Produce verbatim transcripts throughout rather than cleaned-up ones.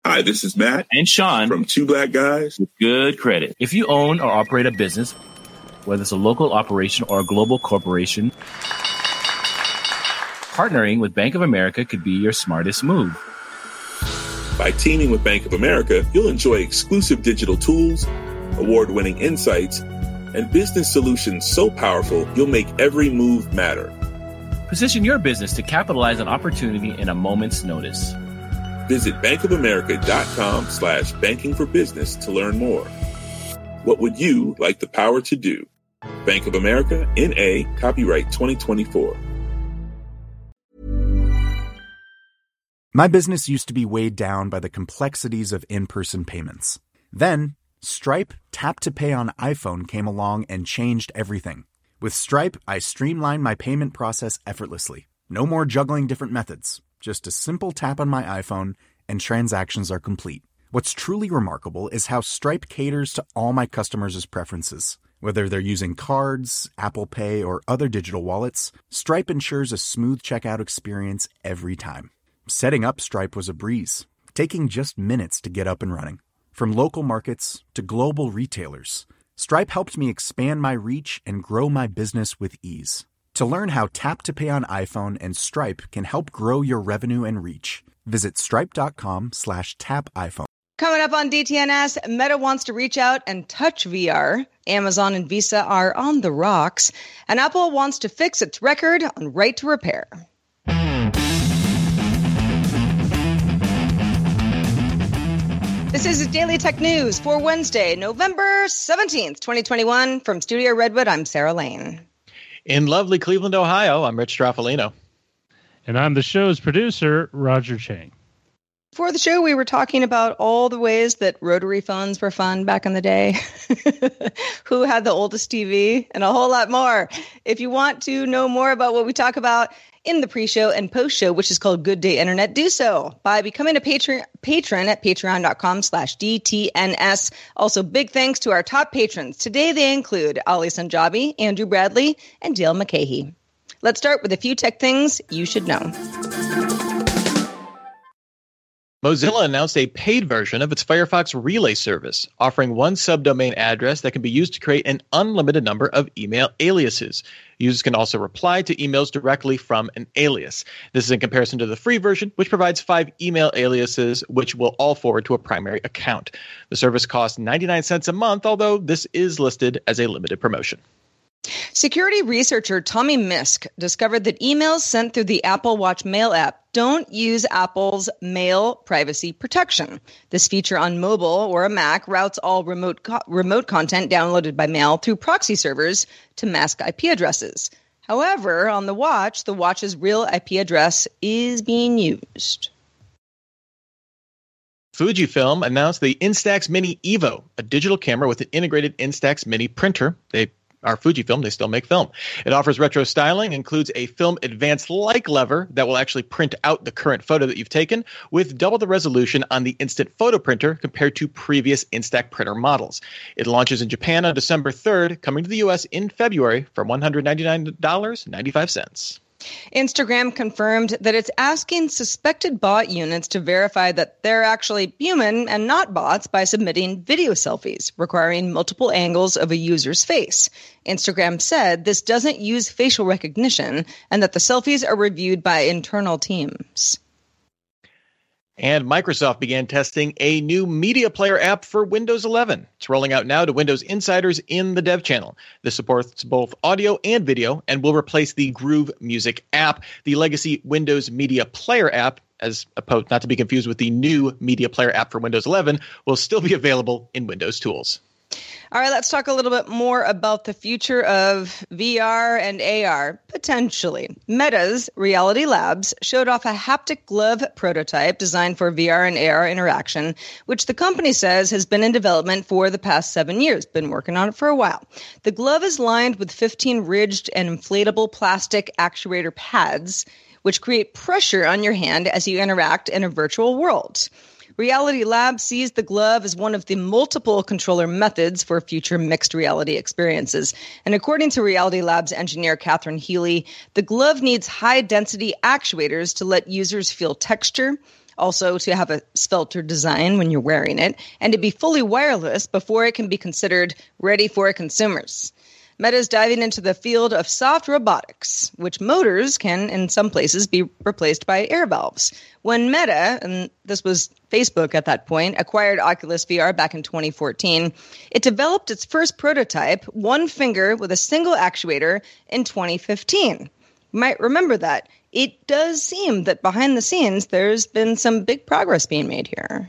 Hi, this is Matt and Sean from Two Black Guys with Good Credit. If you own or operate a business, whether it's a local operation or a global corporation, partnering with Bank of America could be your smartest move. By teaming with Bank of America, you'll enjoy exclusive digital tools, award-winning insights, and business solutions so powerful you'll make every move matter. Position your business to capitalize on opportunity in a moment's notice. Visit bankofamerica.com slash banking for business to learn more. What would you like the power to do? Bank of America, N A, copyright twenty twenty-four. My business used to be weighed down by the complexities of in-person payments. Then, Stripe Tap to Pay on iPhone came along and changed everything. With Stripe, I streamlined my payment process effortlessly. No more juggling different methods. Just a simple tap on my iPhone, and transactions are complete. What's truly remarkable is how Stripe caters to all my customers' preferences. Whether they're using cards, Apple Pay, or other digital wallets, Stripe ensures a smooth checkout experience every time. Setting up Stripe was a breeze, taking just minutes to get up and running. From local markets to global retailers, Stripe helped me expand my reach and grow my business with ease. To learn how Tap to Pay on iPhone and Stripe can help grow your revenue and reach, visit stripe.com slash tap iPhone. Coming up on D T N S, Meta wants to reach out and touch V R. Amazon and Visa are on the rocks. And Apple wants to fix its record on right to repair. This is Daily Tech News for Wednesday, November seventeenth, twenty twenty-one. From Studio Redwood, I'm Sarah Lane. In lovely Cleveland, Ohio, I'm Rich Straffolino. And I'm the show's producer, Roger Chang. Before the show, we were talking about all the ways that rotary phones were fun back in the day, who had the oldest T V, and a whole lot more. If you want to know more about what we talk about in the pre-show and post-show, which is called Good Day Internet, do so by becoming a patron, patron at patreon.com slash DTNS. Also, big thanks to our top patrons. Today, they include Ali Sanjabi, Andrew Bradley, and Dale McCahey. Let's start with a few tech things you should know. Mozilla announced a paid version of its Firefox Relay service, offering one subdomain address that can be used to create an unlimited number of email aliases. Users can also reply to emails directly from an alias. This is in comparison to the free version, which provides five email aliases, which will all forward to a primary account. The service costs ninety-nine cents a month, although this is listed as a limited promotion. Security researcher Tommy Misk discovered that emails sent through the Apple Watch Mail app don't use Apple's mail privacy protection. This feature on mobile or a Mac routes all remote co- remote content downloaded by mail through proxy servers to mask I P addresses. However, on the watch, the watch's real I P address is being used. Fujifilm announced the Instax Mini Evo, a digital camera with an integrated Instax Mini printer. They are Fujifilm, they still make film. It offers retro styling, includes a film advanced like lever that will actually print out the current photo that you've taken with double the resolution on the instant photo printer compared to previous Instax printer models. It launches in Japan on December third, coming to the U S in February for one hundred ninety-nine dollars and ninety-five cents. Instagram confirmed that it's asking suspected bot units to verify that they're actually human and not bots by submitting video selfies, requiring multiple angles of a user's face. Instagram said this doesn't use facial recognition and that the selfies are reviewed by internal teams. And Microsoft began testing a new media player app for Windows eleven. It's rolling out now to Windows insiders in the dev channel. This supports both audio and video and will replace the Groove Music app. The legacy Windows Media Player app, as opposed not to be confused with the new Media Player app for Windows eleven, will still be available in Windows Tools. All right, let's talk a little bit more about the future of V R and A R, potentially. Meta's Reality Labs showed off a haptic glove prototype designed for V R and A R interaction, which the company says has been in development for the past seven years, been working on it for a while. The glove is lined with fifteen ridged and inflatable plastic actuator pads, which create pressure on your hand as you interact in a virtual world. Reality Labs sees the glove as one of the multiple controller methods for future mixed reality experiences. And according to Reality Labs engineer Catherine Healy, the glove needs high-density actuators to let users feel texture, Also, to have a svelter design when you're wearing it, and to be fully wireless before it can be considered ready for consumers. Meta is diving into the field of soft robotics, which motors can, in some places, be replaced by air valves. When Meta, and this was Facebook at that point, acquired Oculus V R back in twenty fourteen, it developed its first prototype, one finger with a single actuator, in twenty fifteen. You might remember that. It does seem that behind the scenes, there's been some big progress being made here.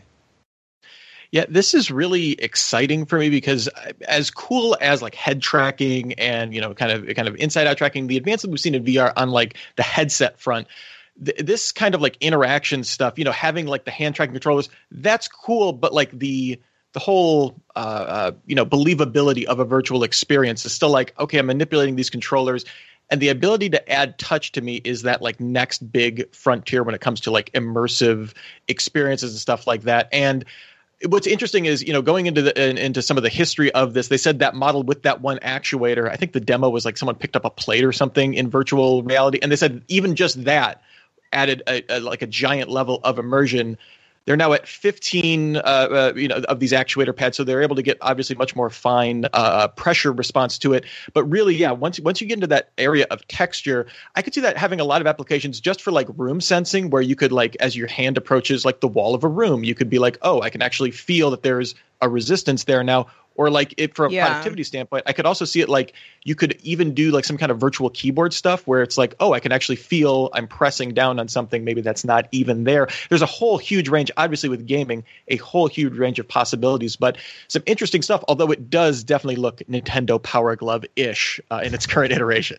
Yeah, this is really exciting for me because as cool as like head tracking and, you know, kind of kind of inside out tracking, the advancement we've seen in V R on like the headset front, th- this kind of like interaction stuff, you know, having like the hand tracking controllers, that's cool. But like the the whole, uh, uh, you know, believability of a virtual experience is still like, OK, I'm manipulating these controllers. And the ability to add touch to me is that like next big frontier when it comes to like immersive experiences and stuff like that. And what's interesting is, you know, going into the in, into some of the history of this, they said that model with that one actuator, I think the demo was like someone picked up a plate or something in virtual reality. And they said even just that added a, a, like a giant level of immersion. They're now at fifteen, uh, uh, you know, of these actuator pads, so they're able to get obviously much more fine uh, pressure response to it. But really, yeah, once once you get into that area of texture, I could see that having a lot of applications just for like room sensing, where you could like as your hand approaches like the wall of a room, you could be like, oh, I can actually feel that there's a resistance there now. Or like it from a yeah. productivity standpoint, I could also see it like you could even do like some kind of virtual keyboard stuff where it's like, oh, I can actually feel I'm pressing down on something. Maybe that's not even there. There's a whole huge range, obviously with gaming, a whole huge range of possibilities, but some interesting stuff, although it does definitely look Nintendo Power Glove-ish uh, in its current iteration.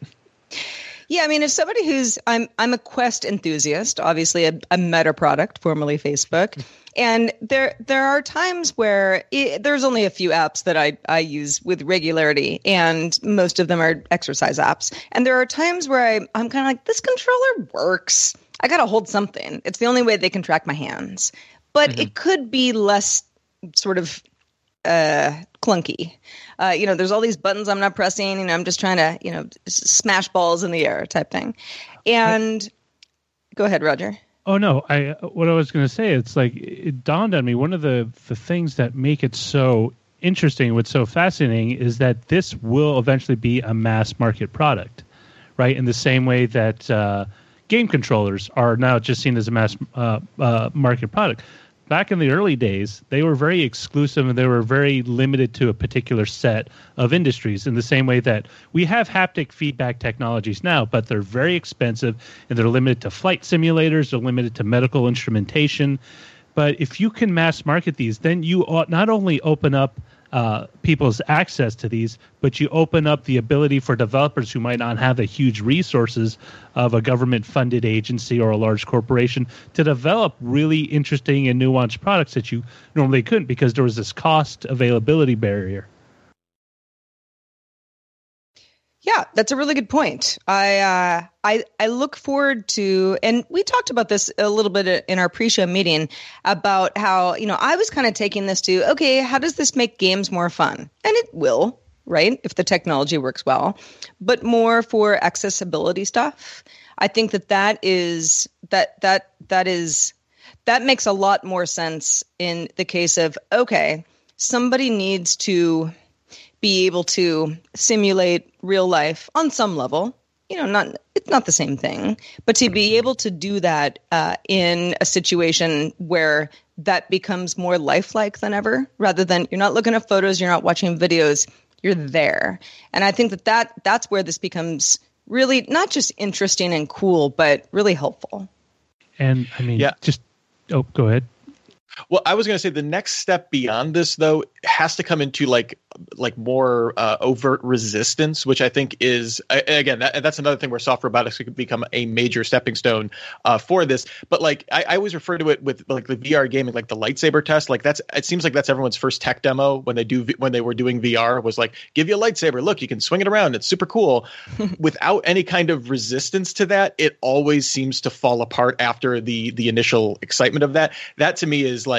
Yeah, I mean, as somebody who's I'm I'm a Quest enthusiast, obviously a, a Meta product, formerly Facebook, and there there are times where it, there's only a few apps that I I use with regularity, and most of them are exercise apps. And there are times where I I'm kind of like, this controller works. I got to hold something. It's the only way they can track my hands, but mm-hmm. it could be less sort of uh, clunky. Uh, you know, there's all these buttons I'm not pressing, and I'm just trying to, you know, smash balls in the air type thing. And I, go ahead, Roger. Oh, no. I what I was going to say, it's like it dawned on me. One of the, the things that make it so interesting, what's so fascinating, is that this will eventually be a mass market product, right? In the same way that uh, game controllers are now just seen as a mass uh, uh, market product. Back in the early days, they were very exclusive and they were very limited to a particular set of industries in the same way that we have haptic feedback technologies now, but they're very expensive and they're limited to flight simulators, they're limited to medical instrumentation. But if you can mass market these, then you ought not only open up uh, people's access to these, but you open up the ability for developers who might not have the huge resources of a government-funded agency or a large corporation to develop really interesting and nuanced products that you normally couldn't because there was this cost availability barrier. Yeah, that's a really good point. I uh, I I look forward to, and we talked about this a little bit in our pre-show meeting about how, you know, I was kind of taking this to, okay, how does this make games more fun? And it will, right, if the technology works well, but more for accessibility stuff. I think that that is that that that is that makes a lot more sense in the case of, okay, somebody needs to be able to simulate real life on some level. You know, not it's not the same thing, but to be able to do that uh, in a situation where that becomes more lifelike than ever, rather than you're not looking at photos, you're not watching videos, you're there. And I think that, that that's where this becomes really not just interesting and cool, but really helpful. And I mean, yeah. just oh, go ahead. Well, I was going to say the next step beyond this, though, has to come into like like more uh, overt resistance, which I think is, again, that, that's another thing where soft robotics could become a major stepping stone uh, for this. But like I, I always refer to it with like the V R gaming, like the lightsaber test. Like that's it seems like that's everyone's first tech demo when they do when they were doing V R was like, give you a lightsaber. Look, you can swing it around. It's super cool. Without any kind of resistance to that, it always seems to fall apart after the the initial excitement of that. That to me is like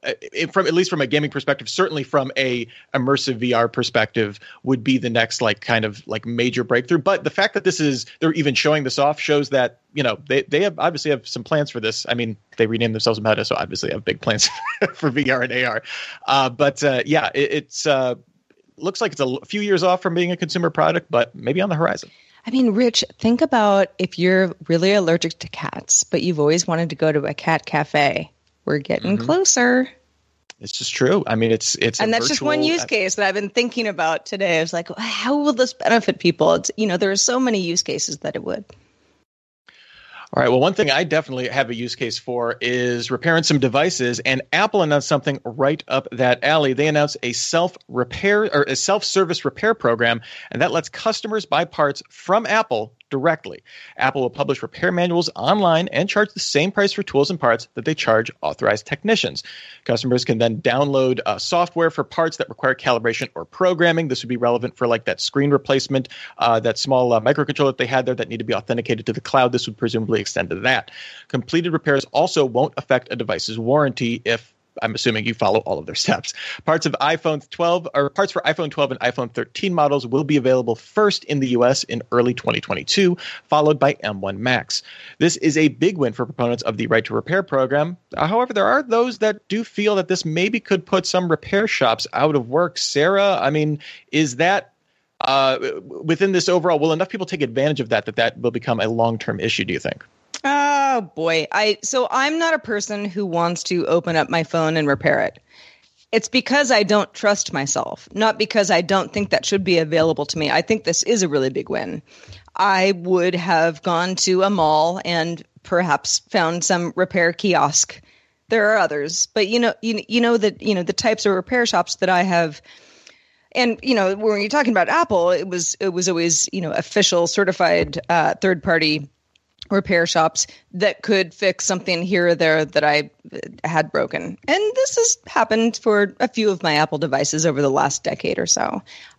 it, from at least from a gaming perspective, certainly from a immersive V R perspective, would be the next like kind of like major breakthrough. But the fact that this is they're even showing this off shows that, you know, they they have obviously have some plans for this. I mean, they renamed themselves Meta, so obviously have big plans for V R and A R. Uh, but uh, yeah, it, it's uh, looks like it's a few years off from being a consumer product, but maybe on the horizon. I mean, Rich, think about if you're really allergic to cats, but you've always wanted to go to a cat cafe. We're getting mm-hmm. closer. It's just true. I mean, it's it's and a that's virtual, just one use case that I've been thinking about today. I was like, how will this benefit people? It's, you know, there are so many use cases that it would. All right. Well, one thing I definitely have a use case for is repairing some devices, and Apple announced something right up that alley. They announced a self-repair or a self-service repair program, and that lets customers buy parts from Apple directly. Apple will publish repair manuals online and charge the same price for tools and parts that they charge authorized technicians. Customers can then download uh, software for parts that require calibration or programming. This would be relevant for like that screen replacement, uh, that small uh, microcontroller that they had there that needed to be authenticated to the cloud. This would presumably extend to that. Completed repairs also won't affect a device's warranty if I'm assuming you follow all of their steps. Parts of iPhone twelve or parts for iPhone twelve and iPhone thirteen models will be available first in the U S in early twenty twenty-two, followed by M one Max. This is a big win for proponents of the Right to Repair program. However, there are those that do feel that this maybe could put some repair shops out of work. Sarah, I mean, is that uh, within this overall, will enough people take advantage of that that that will become a long-term issue, do you think? Oh boy. I so I'm not a person who wants to open up my phone and repair it. It's because I don't trust myself, not because I don't think that should be available to me. I think this is a really big win. I would have gone to a mall and perhaps found some repair kiosk. There are others, but you know, you, you know that, you know, the types of repair shops that I have. And, you know, when you're talking about Apple, it was, it was always, you know, official certified uh, third party repair shops that could fix something here or there that I had broken. And this has happened for a few of my Apple devices over the last decade or so.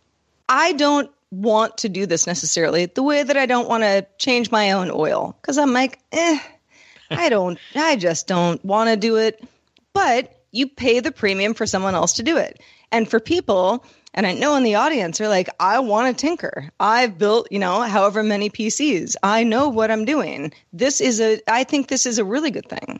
I don't want to do this necessarily the way that I don't want to change my own oil, because I'm like, eh, I don't, I just don't want to do it. But you pay the premium for someone else to do it. And for people, and I know in the audience are like, I want to tinker. I've built, you know, however many P Cs. I know what I'm doing. This is a, I think this is a really good thing.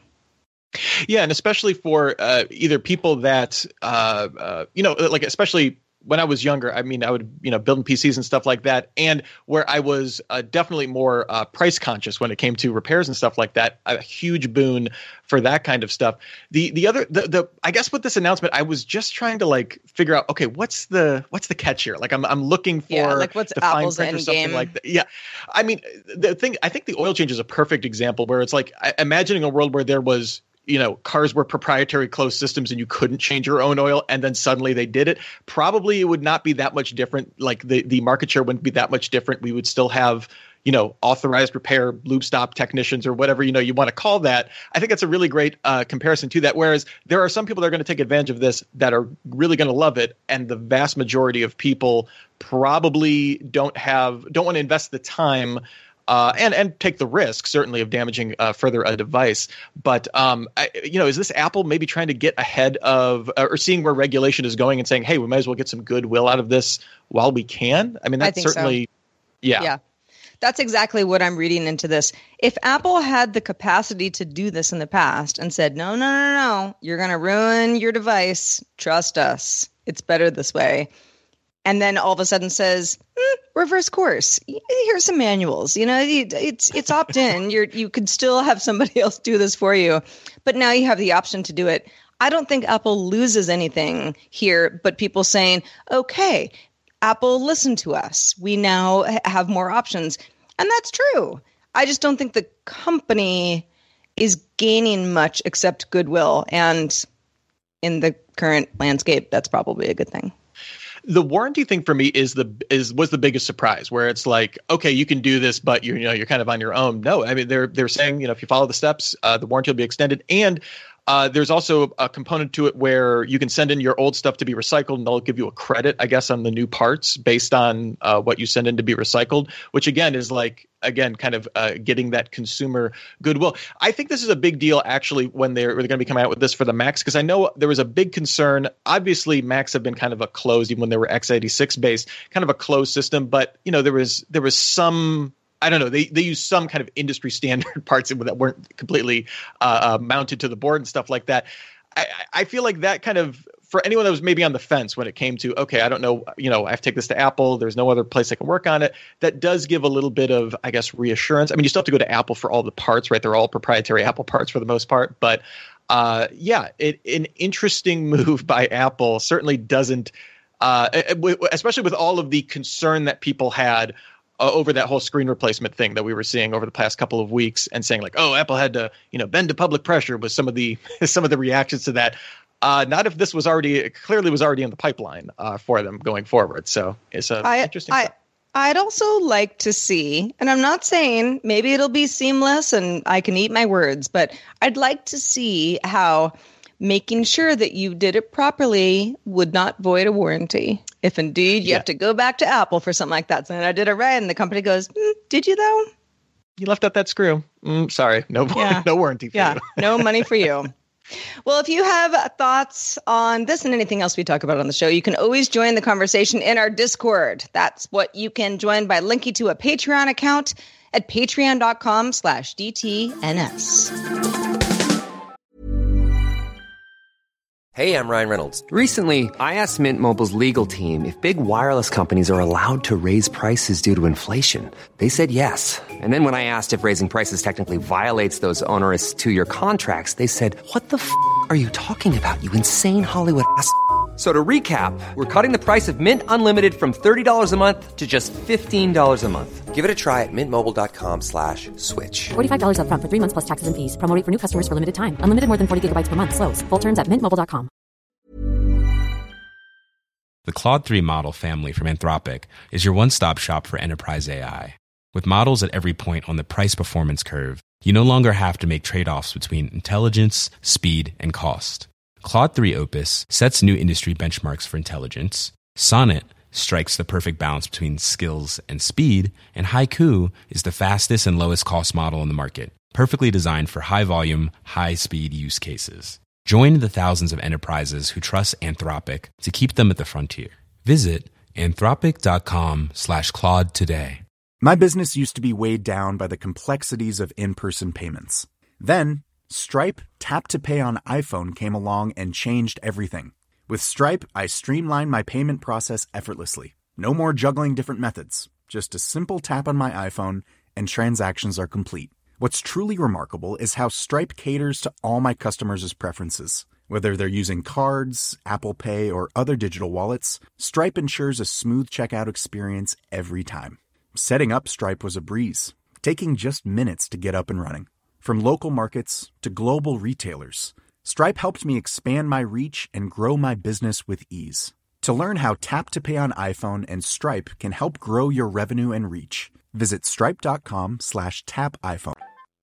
Yeah. And especially for uh, either people that, uh, uh, you know, like especially when I was younger, I mean, I would, you know, building P Cs and stuff like that. And where I was uh, definitely more uh, price conscious when it came to repairs and stuff like that, a huge boon for that kind of stuff. The the other, the, the I guess with this announcement, I was just trying to like figure out, okay, what's the what's the catch here? Like I'm I'm looking for yeah, like what's the fine Apple's print or something game? like that. Yeah, I mean, the thing, I think the oil change is a perfect example where it's like I, imagining a world where there was, you know, cars were proprietary closed systems and you couldn't change your own oil, and then suddenly they did it. Probably it would not be that much different. Like the, the market share wouldn't be that much different. We would still have, you know, authorized repair lube stop technicians or whatever, you know, you want to call that. I think that's a really great uh, comparison to that. Whereas there are some people that are going to take advantage of this that are really going to love it. And the vast majority of people probably don't have, don't want to invest the time Uh, and and take the risk, certainly, of damaging uh, further a device. But, um, I, you know, is this Apple maybe trying to get ahead of uh, or seeing where regulation is going and saying, hey, we might as well get some goodwill out of this while we can? I mean, that's I certainly, so. yeah. Yeah, that's exactly what I'm reading into this. If Apple had the capacity to do this in the past and said, no, no, no, no, you're going to ruin your device. Trust us. It's better this way. And then all of a sudden says, mm, reverse course. Here's some manuals. You know, it's it's opt in. You're you could still have somebody else do this for you, but now you have the option to do it. I don't think Apple loses anything here, but people saying, okay, Apple, listen to us. We now have more options, and that's true. I just don't think the company is gaining much except goodwill, and in the current landscape, that's probably a good thing. The warranty thing for me is the is was the biggest surprise, where it's like, okay, you can do this, but you're you know you're kind of on your own. No, I mean they're they're saying, you know, if you follow the steps, uh, the warranty will be extended. And Uh, there's also a component to it where you can send in your old stuff to be recycled, and they'll give you a credit, I guess, on the new parts based on uh, what you send in to be recycled, which again is like, again, kind of uh, getting that consumer goodwill. I think this is a big deal, actually, when they're, they're going to be coming out with this for the Macs, because I know there was a big concern. Obviously, Macs have been kind of a closed, even when they were x eighty-six based, kind of a closed system. But, you know, there was there was some, I don't know, they they use some kind of industry standard parts that weren't completely uh, uh, mounted to the board and stuff like that. I, I feel like that kind of, for anyone that was maybe on the fence when it came to, okay, I don't know, you know, I have to take this to Apple, there's no other place I can work on it, that does give a little bit of, I guess, reassurance. I mean, you still have to go to Apple for all the parts, right? They're all proprietary Apple parts for the most part. But uh, yeah, it, an interesting move by Apple. Certainly doesn't, uh, especially with all of the concern that people had Uh, over that whole screen replacement thing that we were seeing over the past couple of weeks, and saying like, oh, Apple had to, you know, bend to public pressure with some of the some of the reactions to that. Uh, not if this was already clearly was already in the pipeline uh, for them going forward. So it's a I, interesting. I, I'd also like to see, and I'm not saying maybe it'll be seamless and I can eat my words, but I'd like to see how making sure that you did it properly would not void a warranty. If indeed you yeah. have to go back to Apple for something like that. So I did it right. And the company goes, mm, did you though? You left out that screw. Mm, sorry. No, yeah. no warranty for yeah. you. No money for you. Well, if you have thoughts on this and anything else we talk about on the show, you can always join the conversation in our Discord. That's what you can join by linking to a Patreon account at patreon.com slash DTNS. Hey, I'm Ryan Reynolds. Recently, I asked Mint Mobile's legal team if big wireless companies are allowed to raise prices due to inflation. They said yes. And then when I asked if raising prices technically violates those onerous two-year contracts, they said, what the f*** are you talking about, you insane Hollywood ass f- So to recap, we're cutting the price of Mint Unlimited from thirty dollars a month to just fifteen dollars a month. Give it a try at mintmobile.com slash switch. forty-five dollars up front for three months plus taxes and fees. Promo rate for new customers for limited time. Unlimited more than forty gigabytes per month. Slows full terms at mint mobile dot com. The Claude three model family from Anthropic is your one-stop shop for enterprise A I. With models at every point on the price-performance curve, you no longer have to make trade-offs between intelligence, speed, and cost. Claude three Opus sets new industry benchmarks for intelligence. Sonnet strikes the perfect balance between skills and speed. And Haiku is the fastest and lowest cost model in the market, perfectly designed for high-volume, high-speed use cases. Join the thousands of enterprises who trust Anthropic to keep them at the frontier. Visit anthropic.com slash Claude today. My business used to be weighed down by the complexities of in-person payments. Then, Stripe Tap to Pay on iPhone came along and changed everything. With Stripe, I streamlined my payment process effortlessly. No more juggling different methods. Just a simple tap on my iPhone and transactions are complete. What's truly remarkable is how Stripe caters to all my customers' preferences. Whether they're using cards, Apple Pay, or other digital wallets, Stripe ensures a smooth checkout experience every time. Setting up Stripe was a breeze, taking just minutes to get up and running. From local markets to global retailers, Stripe helped me expand my reach and grow my business with ease. To learn how Tap to Pay on iPhone and Stripe can help grow your revenue and reach, visit stripe.com slash tap iPhone.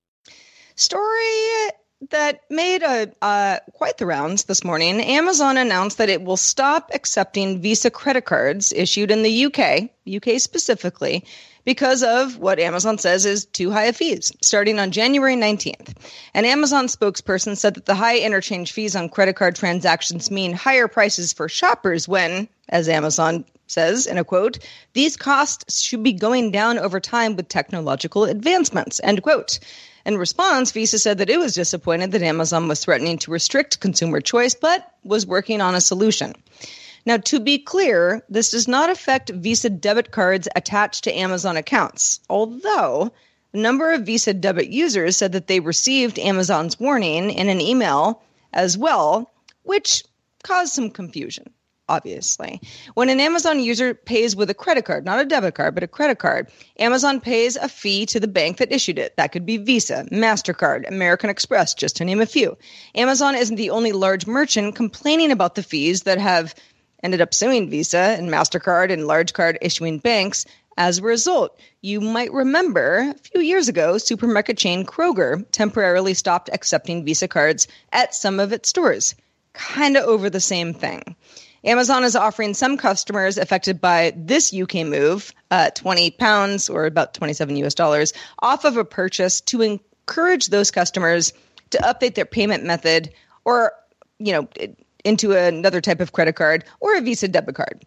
Story that made a uh, quite the rounds this morning. Amazon announced that it will stop accepting Visa credit cards issued in the U K, U K specifically, because of what Amazon says is too high of fees, starting on January nineteenth. An Amazon spokesperson said that the high interchange fees on credit card transactions mean higher prices for shoppers when, as Amazon says, in a quote, these costs should be going down over time with technological advancements, end quote. In response, Visa said that it was disappointed that Amazon was threatening to restrict consumer choice, but was working on a solution. Now, to be clear, this does not affect Visa debit cards attached to Amazon accounts, although a number of Visa debit users said that they received Amazon's warning in an email as well, which caused some confusion. Obviously. When an Amazon user pays with a credit card, not a debit card, but a credit card, Amazon pays a fee to the bank that issued it. That could be Visa, MasterCard, American Express, just to name a few. Amazon isn't the only large merchant complaining about the fees that have ended up suing Visa and MasterCard and large card issuing banks. As a result, you might remember a few years ago, supermarket chain Kroger temporarily stopped accepting Visa cards at some of its stores, kind of over the same thing. Amazon is offering some customers affected by this U K move uh, twenty pounds or about twenty-seven U S dollars off of a purchase to encourage those customers to update their payment method or, you know, into another type of credit card or a Visa debit card.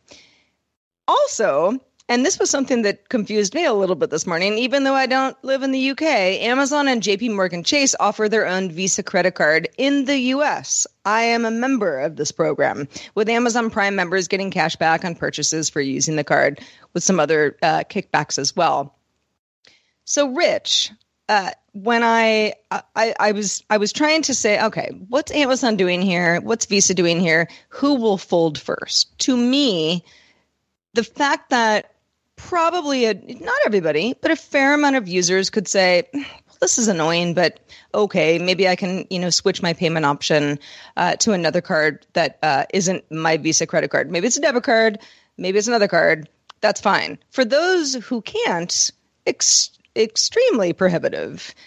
Also, and this was something that confused me a little bit this morning, even though I don't live in the U K, Amazon and J P Morgan Chase offer their own Visa credit card in the U S. I am a member of this program, with Amazon Prime members getting cash back on purchases for using the card, with some other uh, kickbacks as well. So, Rich, uh, when I, I I was I was trying to say, okay, what's Amazon doing here? What's Visa doing here? Who will fold first? To me, the fact that probably, a, not everybody, but a fair amount of users could say, well, this is annoying, but okay, maybe I can, you know, switch my payment option uh, to another card that uh, isn't my Visa credit card. Maybe it's a debit card, maybe it's another card. That's fine. For those who can't, ex- extremely prohibitive.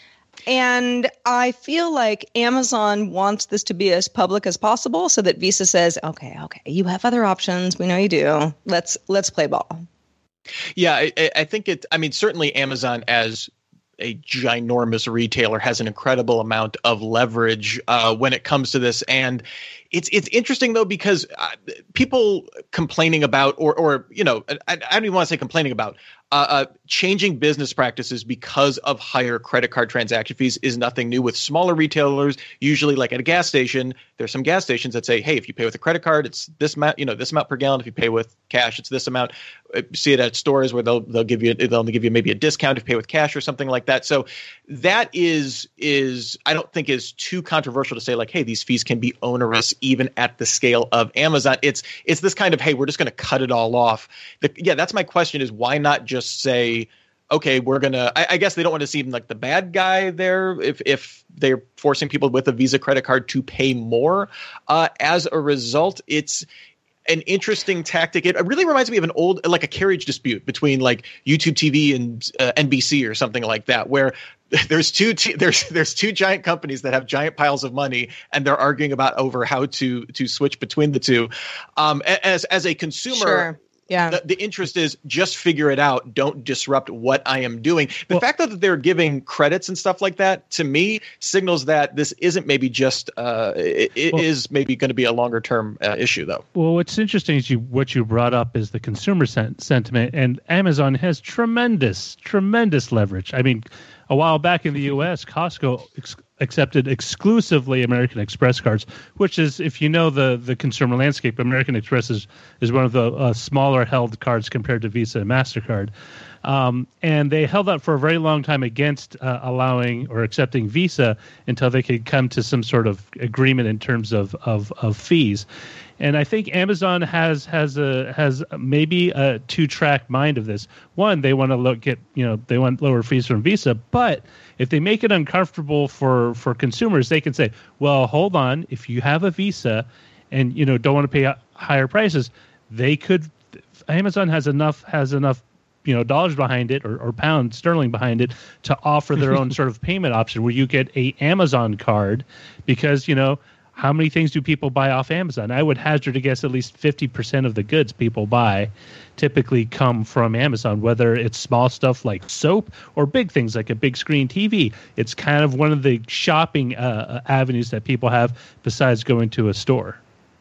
And I feel like Amazon wants this to be as public as possible so that Visa says, okay, okay, you have other options. We know you do. Let's let's play ball. Yeah, I, I think it. I mean, certainly Amazon as a ginormous retailer has an incredible amount of leverage uh, when it comes to this, and it's it's interesting though because uh, people complaining about, or or you know, I, I don't even want to say complaining about. Uh, uh, changing business practices because of higher credit card transaction fees is nothing new with smaller retailers. Usually, like at a gas station, there's some gas stations that say, "Hey, if you pay with a credit card, it's this amount. You know, this amount per gallon. If you pay with cash, it's this amount." Uh, see it at stores where they'll they'll give you they'll only give you maybe a discount if you pay with cash or something like that. So that is is I don't think is too controversial to say like, "Hey, these fees can be onerous even at the scale of Amazon." It's it's this kind of, "Hey, we're just going to cut it all off." The, yeah, that's my question: is why not just Just say, okay, we're gonna. I, I guess they don't want to seem like the bad guy there if if they're forcing people with a Visa credit card to pay more. Uh, as a result, it's an interesting tactic. It really reminds me of an old, like a carriage dispute between like YouTube T V and uh, N B C or something like that, where there's two t- there's there's two giant companies that have giant piles of money, and they're arguing about over how to to switch between the two. Um, as as a consumer. Sure. Yeah. The, the interest is just figure it out. Don't disrupt what I am doing. The well, fact that they're giving credits and stuff like that, to me, signals that this isn't maybe just uh, – it, it well, is maybe going to be a longer-term uh, issue, though. Well, what's interesting is you what you brought up is the consumer sen- sentiment, and Amazon has tremendous, tremendous leverage. I mean, a while back in the U S, Costco ex- accepted exclusively American Express cards, which is, if you know the, the consumer landscape, American Express is, is one of the uh, smaller held cards compared to Visa and MasterCard. Um, and they held out for a very long time against uh, allowing or accepting Visa until they could come to some sort of agreement in terms of, of, of fees. And I think Amazon has has a has maybe a two-track mind of this. One, they want to look at, you know, they want lower fees from Visa, but if they make it uncomfortable for, for consumers, they can say, well, hold on, if you have a Visa and, you know, don't want to pay higher prices, they could Amazon has enough has enough you know dollars behind it, or, or pounds sterling behind it, to offer their own sort of payment option where you get a Amazon card, because, you know, how many things do people buy off Amazon? I would hazard to guess at least fifty percent of the goods people buy typically come from Amazon, whether it's small stuff like soap or big things like a big screen T V. It's kind of one of the shopping uh, avenues that people have besides going to a store.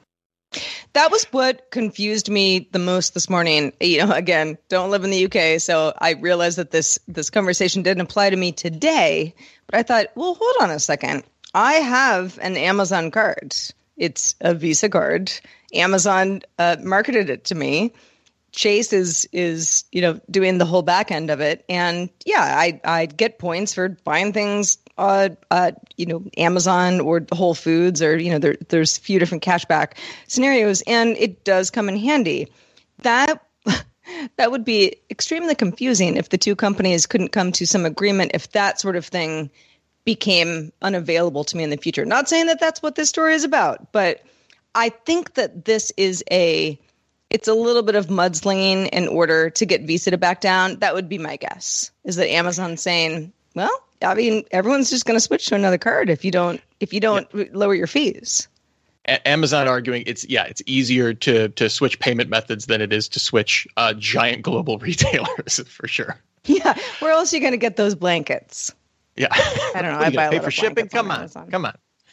That was what confused me the most this morning. You know, again, don't live in the U K, so I realized that this this conversation didn't apply to me today. But I thought, well, hold on a second. I have an Amazon card. It's a Visa card. Amazon uh, marketed it to me. Chase is is you know doing the whole back end of it, and yeah, I I get points for buying things uh, uh you know Amazon or Whole Foods, or you know there there's a few different cashback scenarios, and it does come in handy. That that would be extremely confusing if the two companies couldn't come to some agreement, if that sort of thing became unavailable to me in the future. Not saying that that's what this story is about, but I think that this is a it's a little bit of mudslinging in order to get Visa to back down. That would be my guess, is that Amazon's saying, well, I mean, everyone's just going to switch to another card if you don't if you don't yeah. lower your fees. A- Amazon arguing it's yeah, it's easier to to switch payment methods than it is to switch uh, giant global retailers for sure. Yeah, where else are you going to get those blankets? Yeah, I don't know. I buy a pay lot for of shipping. Come on, Amazon. come on.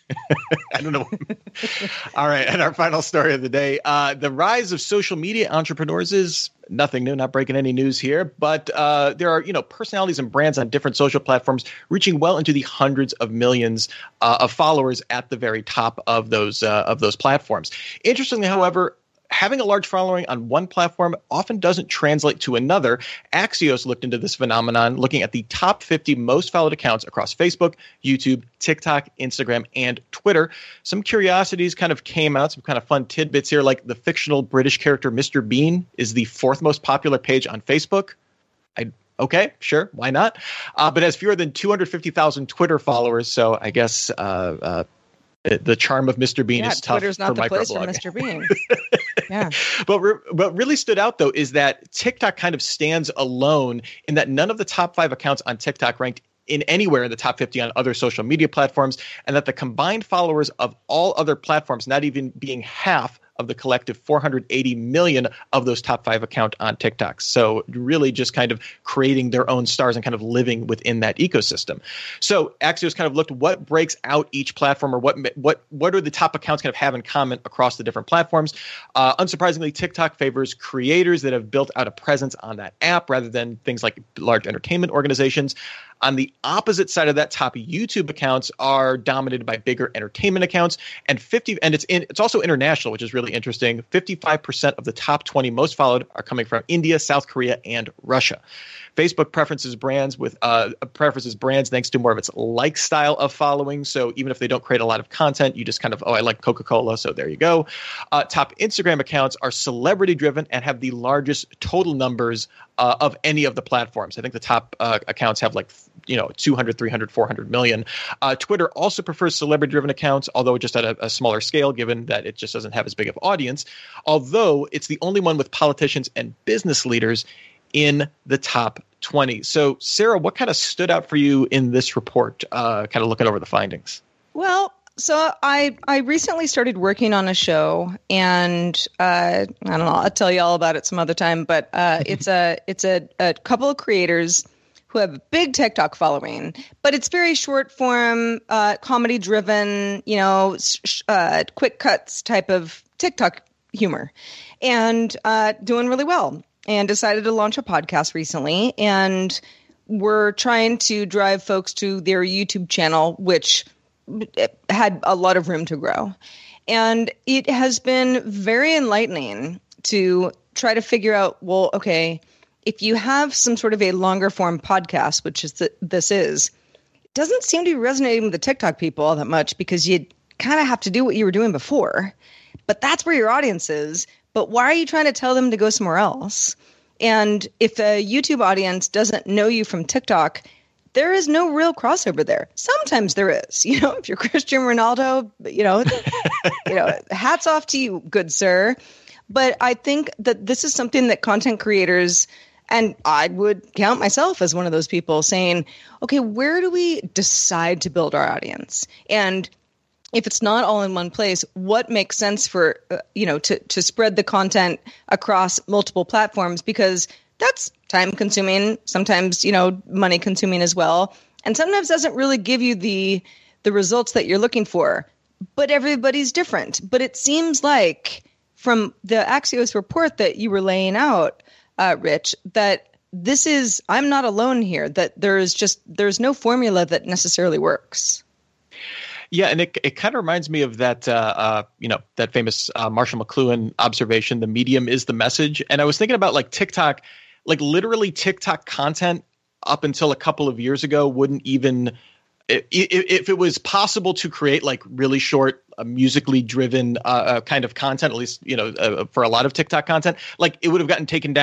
I don't know. All right. And our final story of the day, uh, the rise of social media entrepreneurs is nothing new, not breaking any news here, but uh, there are, you know, personalities and brands on different social platforms reaching well into the hundreds of millions uh, of followers at the very top of those uh, of those platforms. Interestingly, however, having a large following on one platform often doesn't translate to another. Axios looked into this phenomenon, looking at the top fifty most followed accounts across Facebook, YouTube, TikTok, Instagram, and Twitter. Some curiosities kind of came out, some kind of fun tidbits here, like the fictional British character Mister Bean is the fourth most popular page on Facebook. I Okay, sure, why not? Uh, but has fewer than two hundred fifty thousand Twitter followers, so I guess uh, uh, the charm of Mister Bean yeah, is tough Twitter's not for the place for microblogging. Mister Bean. Yeah. But re- what really stood out, though, is that TikTok kind of stands alone in that none of the top five accounts on TikTok ranked in anywhere in the top fifty on other social media platforms, and that the combined followers of all other platforms, not even being half of the collective four hundred eighty million of those top five account on TikTok. So really just kind of creating their own stars and kind of living within that ecosystem. So Axios kind of looked what breaks out each platform, or what what what are the top accounts kind of have in common across the different platforms. Uh, unsurprisingly, TikTok favors creators that have built out a presence on that app rather than things like large entertainment organizations. On the opposite side of that, top YouTube accounts are dominated by bigger entertainment accounts, and fifty and it's in, it's also international, which is really interesting. fifty-five percent of the top twenty most followed are coming from India, South Korea, and Russia. Facebook preferences brands with uh, preferences brands thanks to more of its like style of following. So even if they don't create a lot of content, you just kind of, oh, I like Coca-Cola, so there you go. Uh, top Instagram accounts are celebrity driven and have the largest total numbers uh, of any of the platforms. I think the top uh, accounts have like, you know, two hundred, three hundred, four hundred million. Uh, Twitter also prefers celebrity driven accounts, although just at a, a smaller scale, given that it just doesn't have as big of audience. Although it's the only one with politicians and business leaders in the top twenty. So, Sarah, what kind of stood out for you in this report, uh, kind of looking over the findings? Well, so I I recently started working on a show, and uh, I don't know, I'll tell you all about it some other time, but uh, it's a it's a, a couple of creators who have a big TikTok following, but it's very short form, uh, comedy driven, you know, sh- uh, quick cuts type of TikTok humor, and uh, doing really well. And decided to launch a podcast recently, and we're trying to drive folks to their YouTube channel, which had a lot of room to grow. And it has been very enlightening to try to figure out, well, okay, if you have some sort of a longer form podcast, which is the, this is, it doesn't seem to be resonating with the TikTok people all that much, because you kind of have to do what you were doing before. But that's where your audience is. But why are you trying to tell them to go somewhere else? And if the YouTube audience doesn't know you from TikTok, there is no real crossover there. Sometimes there is. You know, if you're Cristiano Ronaldo, you know, you know, hats off to you, good sir. But I think that this is something that content creators, and I would count myself as one of those people, saying, okay, where do we decide to build our audience? And if it's not all in one place, what makes sense for, uh, you know, to, to spread the content across multiple platforms? Because that's time consuming, sometimes, you know, money consuming as well. And sometimes doesn't really give you the, the results that you're looking for, but everybody's different. But it seems like from the Axios report that you were laying out, uh, Rich, that this is, I'm not alone here, that there is just, there's no formula that necessarily works. Yeah, and it it kind of reminds me of that, uh, uh, you know, that famous uh, Marshall McLuhan observation, the medium is the message. And I was thinking about like TikTok, like literally TikTok content up until a couple of years ago wouldn't even, if, if it was possible to create like really short, uh, musically driven uh, kind of content, at least, you know, uh, for a lot of TikTok content, like it would have gotten taken down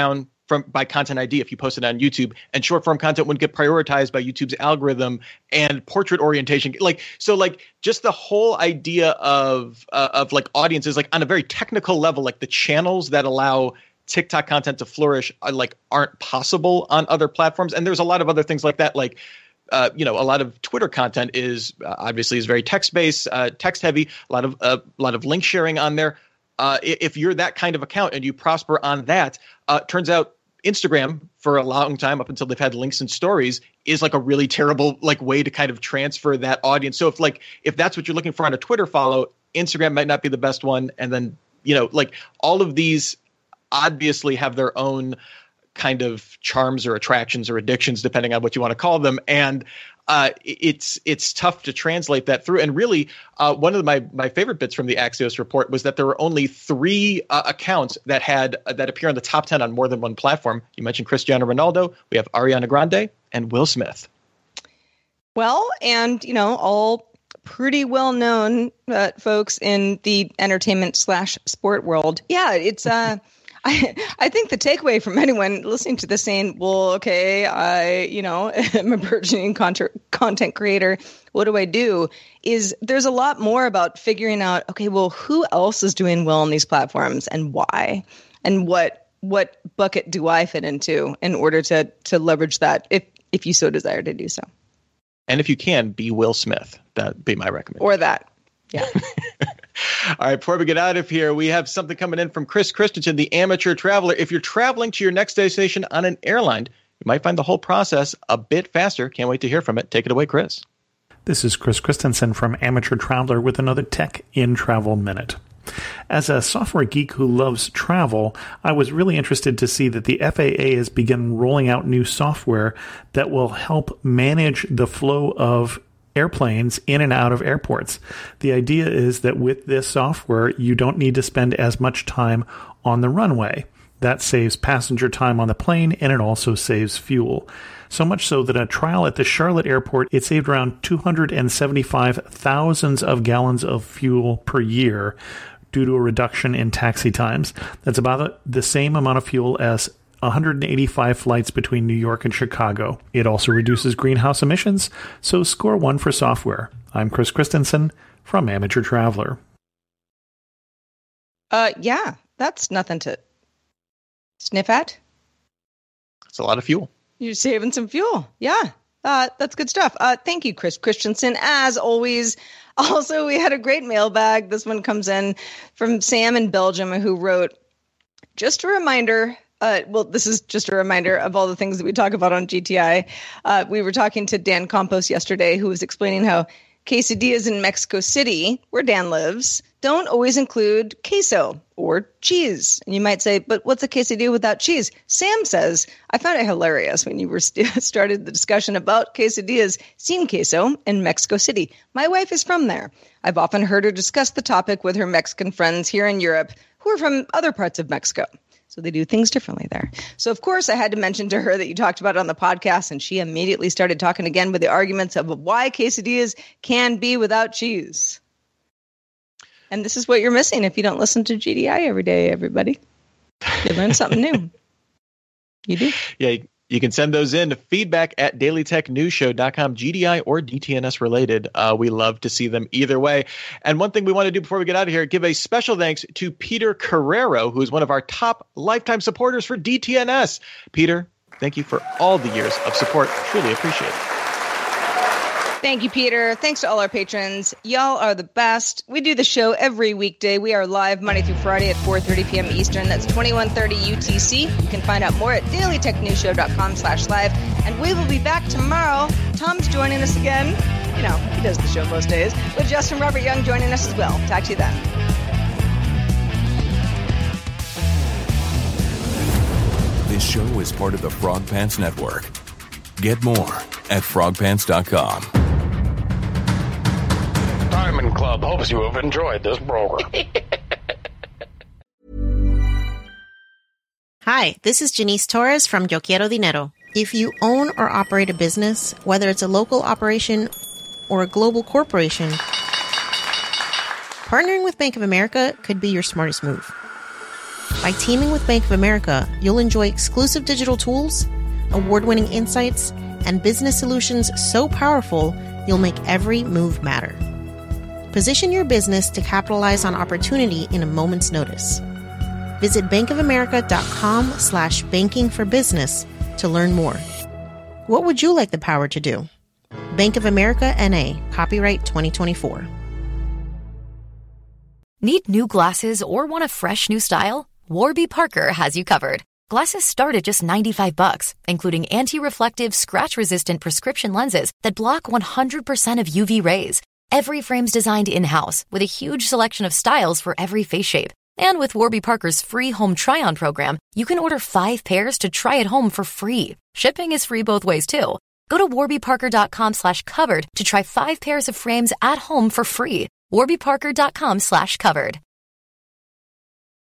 from by Content I D if you post it on YouTube, and short form content wouldn't get prioritized by YouTube's algorithm, and portrait orientation. Like, so like just the whole idea of, uh, of like audiences, like on a very technical level, like the channels that allow TikTok content to flourish are, like aren't possible on other platforms. And there's a lot of other things like that. Like, uh, you know, a lot of Twitter content is uh, obviously is very text based, uh, text heavy, a lot of, uh, a lot of link sharing on there. Uh, if you're that kind of account and you prosper on that, uh, turns out Instagram for a long time, up until they've had links and stories, is like a really terrible like way to kind of transfer that audience. So if like if that's what you're looking for on a Twitter follow, Instagram might not be the best one. And then, you know, like all of these obviously have their own kind of charms or attractions or addictions, depending on what you want to call them. And uh, it's it's tough to translate that through. And really, uh, one of my my favorite bits from the Axios report was that there were only three uh, accounts that had uh, that appear in the top ten on more than one platform. You mentioned Cristiano Ronaldo. We have Ariana Grande and Will Smith. Well, and, you know, all pretty well known uh, folks in the entertainment slash sport world. Yeah, it's uh I I think the takeaway from anyone listening to this saying, well, okay, I, you know, am a burgeoning content content creator. What do I do? Is there's a lot more about figuring out, okay, well, who else is doing well on these platforms and why? And what what bucket do I fit into in order to to leverage that if if you so desire to do so? And if you can, be Will Smith. That'd be my recommendation. Or that. Yeah. All right, before we get out of here, we have something coming in from Chris Christensen, the amateur traveler. If you're traveling to your next destination on an airline, you might find the whole process a bit faster. Can't wait to hear from it. Take it away, Chris. This is Chris Christensen from Amateur Traveler with another Tech in Travel Minute. As a software geek who loves travel, I was really interested to see that the F A A has begun rolling out new software that will help manage the flow of airplanes in and out of airports. The idea is that with this software, you don't need to spend as much time on the runway. That saves passenger time on the plane, and it also saves fuel. So much so that a trial at the Charlotte airport, it saved around two hundred seventy-five thousand of gallons of fuel per year due to a reduction in taxi times. That's about the same amount of fuel as one hundred eighty-five flights between New York and Chicago. It also reduces greenhouse emissions, so score one for software. I'm Chris Christensen from Amateur Traveler. Uh, yeah, that's nothing to sniff at. It's a lot of fuel. You're saving some fuel. Yeah, uh, that's good stuff. Uh, thank you, Chris Christensen, as always. Also, we had a great mailbag. This one comes in from Sam in Belgium, who wrote, just a reminder. Uh, well, this is just a reminder of all the things that we talk about on G T I. Uh, we were talking to Dan Campos yesterday, who was explaining how quesadillas in Mexico City, where Dan lives, don't always include queso or cheese. And you might say, but what's a quesadilla without cheese? Sam says, I found it hilarious when you were st- started the discussion about quesadillas sin queso in Mexico City. My wife is from there. I've often heard her discuss the topic with her Mexican friends here in Europe who are from other parts of Mexico. So they do things differently there. So, of course, I had to mention to her that you talked about it on the podcast, and she immediately started talking again with the arguments of why quesadillas can be without cheese. And this is what you're missing if you don't listen to G D I every day, everybody. You learn something new. You do. Yeah, you can send those in to feedback at daily tech news show dot com, G D I or D T N S related. Uh, we love to see them either way. And one thing we want to do before we get out of here, give a special thanks to Peter Carrero, who is one of our top lifetime supporters for D T N S. Peter, thank you for all the years of support. Truly appreciate it. Thank you, Peter. Thanks to all our patrons. Y'all are the best. We do the show every weekday. We are live Monday through Friday at four thirty p.m. Eastern. That's twenty-one thirty U T C. You can find out more at daily tech news show dot com slash live. And we will be back tomorrow. Tom's joining us again. You know, he does the show most days. With Justin Robert Young joining us as well. Talk to you then. This show is part of the Frog Pants Network. Get more at frog pants dot com. Diamond Club hopes you have enjoyed this program. Hi, this is Janice Torres from Yo Quiero Dinero. If you own or operate a business, whether it's a local operation or a global corporation, partnering with Bank of America could be your smartest move. By teaming with Bank of America, you'll enjoy exclusive digital tools, award-winning insights, and business solutions so powerful you'll make every move matter. Position your business to capitalize on opportunity in a moment's notice. Visit bankofamerica.com slash banking for business to learn more. What would you like the power to do? Bank of America N A, copyright twenty twenty-four. Need new glasses or want a fresh new style? Warby Parker has you covered. Glasses start at just ninety-five bucks, including anti-reflective, scratch-resistant prescription lenses that block one hundred percent of U V rays. Every frame's designed in-house with a huge selection of styles for every face shape. And with Warby Parker's free home try-on program, you can order five pairs to try at home for free. Shipping is free both ways, too. Go to warbyparker.com slash covered to try five pairs of frames at home for free. warbyparker.com slash covered.